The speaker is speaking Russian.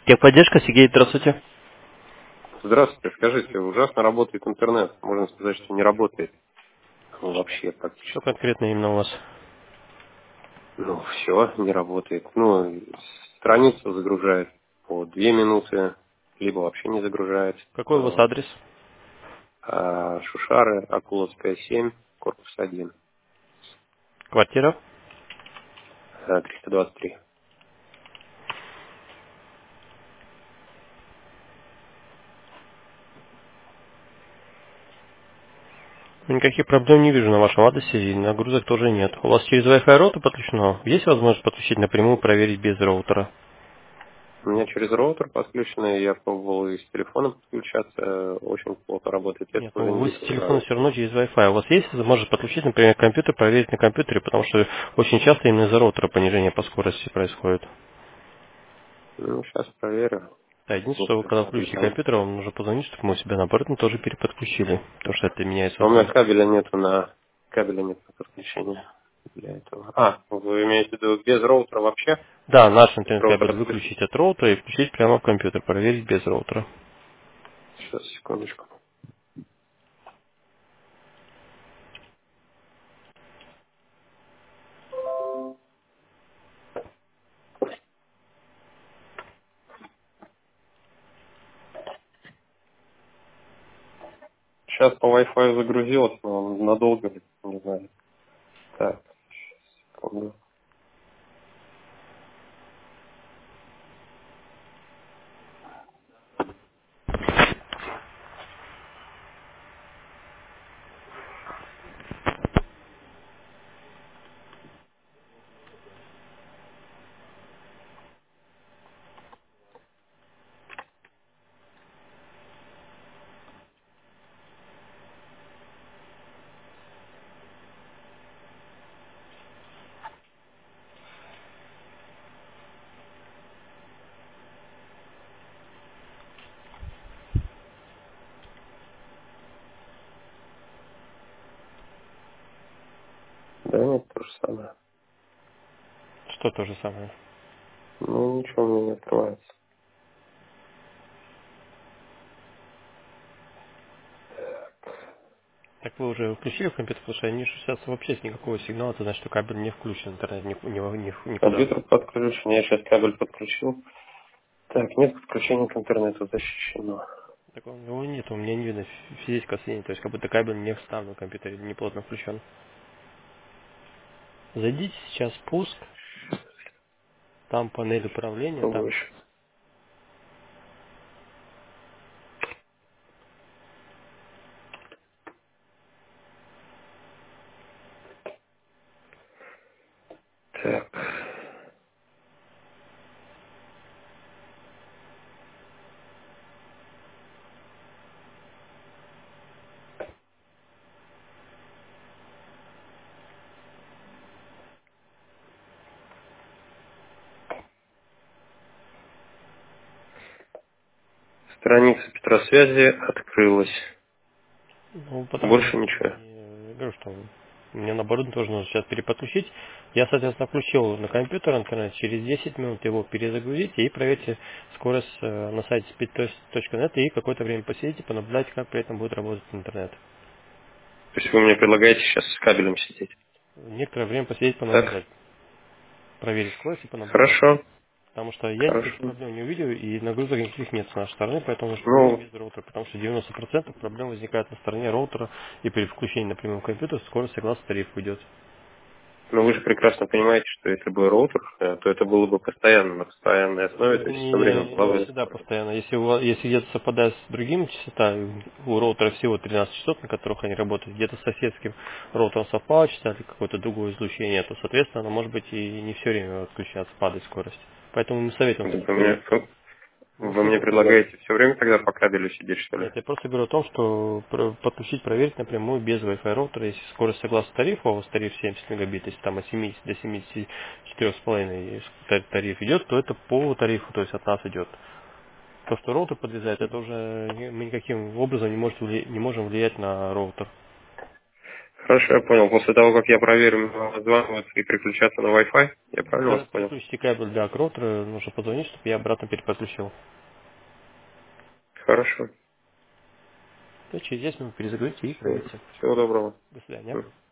Техподдержка, Сергей, здравствуйте. Здравствуйте, скажите, ужасно работает интернет. Можно сказать, что не работает. Ну, вообще Что практически. конкретно именно у вас? Ну, все, не работает. Ну, страницу загружает по 2 минуты, либо вообще не загружает. Какой у вас Вот. адрес? Шушары, Акуловская, 7, корпус 1, Квартира? 323. Никаких проблем не вижу на вашем адресе, и нагрузок тоже нет. У вас через Wi-Fi роутер подключено? Есть возможность подключить напрямую, проверить без роутера? У меня через роутер подключено, я пробовал и с телефона подключаться, очень плохо работает. Это Нет, уже ну не вы с видел ни телефона разу. все равно через Wi-Fi. У вас есть возможность подключить, например, компьютер, проверить на компьютере, потому что очень часто именно из-за роутера понижение по скорости происходит. Ну, сейчас проверю. Да, единственное, что вы Слушайте, когда включите смотрите, компьютер, вам нужно позвонить, чтобы мы себя наоборот тоже переподключили, потому что это меняется а у меня условия. кабеля нет на подключение для этого. Вы имеете в виду без роутера вообще? Да, наш То есть интернет-кабель роутер отключить? выключить от роутера и включить прямо в компьютер, проверить без роутера. Сейчас, секундочку. Сейчас по Wi-Fi загрузилось, но надолго ли, не знаю. Так, секунду. Да нет, то же самое. Что то же самое? Ну, ничего у меня не открывается. Так вы уже включили в компьютер, потому что они же сейчас вообще с никакого сигнала, это значит, что кабель не включен, интернет никуда. Компьютер подключен, я сейчас кабель подключил. Так, нет подключения к интернету защищено. Такого его нет, у меня не видно физического соединения, то есть как будто кабель не вставлен в компьютере, не плотно включен. Зайдите сейчас в пуск, там панель управления, там Больше. Так, страница Петросвязи открылась. ну, потому Больше что ничего. я говорю, что мне наоборот тоже нужно сейчас переподключить. Я, соответственно, включил на компьютер интернет, через 10 минут его перезагрузите и проверьте скорость на сайте speed.net и какое-то время посидите, понаблюдайте, как при этом будет работать интернет. То есть вы мне предлагаете сейчас с кабелем сидеть? Некоторое время посидеть, Так, понаблюдать, проверить скорость и понаблюдать. хорошо, Потому что я никаких хорошо. проблем не увидел и нагрузок никаких нет с нашей стороны, поэтому нужно проверить Ну, без роутера, потому что 90% проблем возникает на стороне роутера и при включении напрямую компьютера скорость согласно тарифу идет. Но вы же прекрасно понимаете, что если бы роутер, то это было бы постоянно, на постоянной Ну, основе, то это есть все время была не бы всегда скорость. постоянно. Если где-то совпадает с другими частота, у роутера всего 13 частот, на которых они работают, где-то с соседским роутером совпала частота или какое-то другое излучение, то, соответственно, оно может быть и не все время отключаться, падает скорость. Поэтому мы советуем Так все-таки. Мы вы мне советуем. предлагаете все время тогда по кабелю сидеть, что ли? Нет, я просто говорю о том, что подключить, проверить напрямую без Wi-Fi роутера, если скорость согласно тарифу, а у вас тариф 70 мегабит, если там от 70 до 74,5 тариф идет, то это по тарифу, то есть от нас идет. То, что роутер подрезает, это уже мы никаким образом не можем влиять на роутер. Хорошо, я понял. После того, как я проверю, мне надо звонить и переключаться на Wi-Fi. Я правильно Когда вас понял? переключите кабель для акротера, нужно позвонить, чтобы я обратно переподключил. Хорошо. То через 10 минут перезагрузите и Все. проверьте. Всего доброго. До свидания. Мгм.